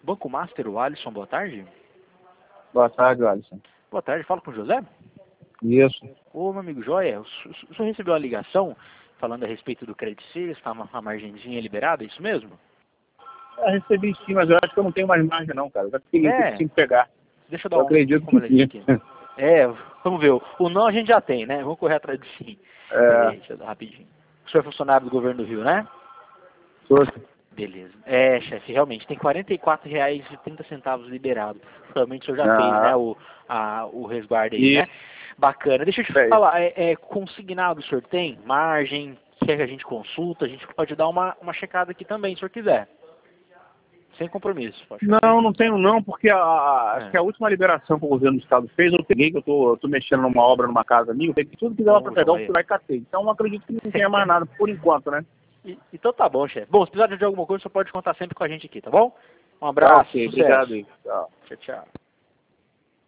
Banco Master, o Alisson, boa tarde. Boa tarde, Alisson. Boa tarde, falo com o José? Isso. Ô, meu amigo Joia, o senhor recebeu uma ligação falando a respeito do Credit Suisse, está uma margenzinha liberada, é isso mesmo? Eu recebi sim, mas eu acho que eu não tenho mais margem não, cara. Eu já fiquei sem pegar. Deixa eu dar eu acredito como que aqui. Vamos ver. O não a gente já tem, né? Vamos correr atrás do sim. Deixa eu dar rapidinho. O senhor é funcionário do governo do Rio, né? Sou. Beleza. Chefe, realmente, tem R$ 44,30 liberado. Realmente o senhor já fez, né, o resguardo aí, né? Bacana. Deixa eu te falar, consignado o senhor tem? Margem? Quer que a gente consulta? A gente pode dar uma checada aqui também, se o senhor quiser. Sem compromisso. Não tenho não, porque acho que a última liberação que o governo do estado fez, eu peguei, que eu tô mexendo numa obra, numa casa minha, eu peguei tudo que dava para pegar, eu fui lá e catei. Então eu acredito que não tenha mais nada por enquanto, né? Então tá bom, chefe. Bom, se precisar de alguma coisa, você pode contar sempre com a gente aqui, tá bom? Um abraço. Ok, obrigado aí. Tchau, tchau.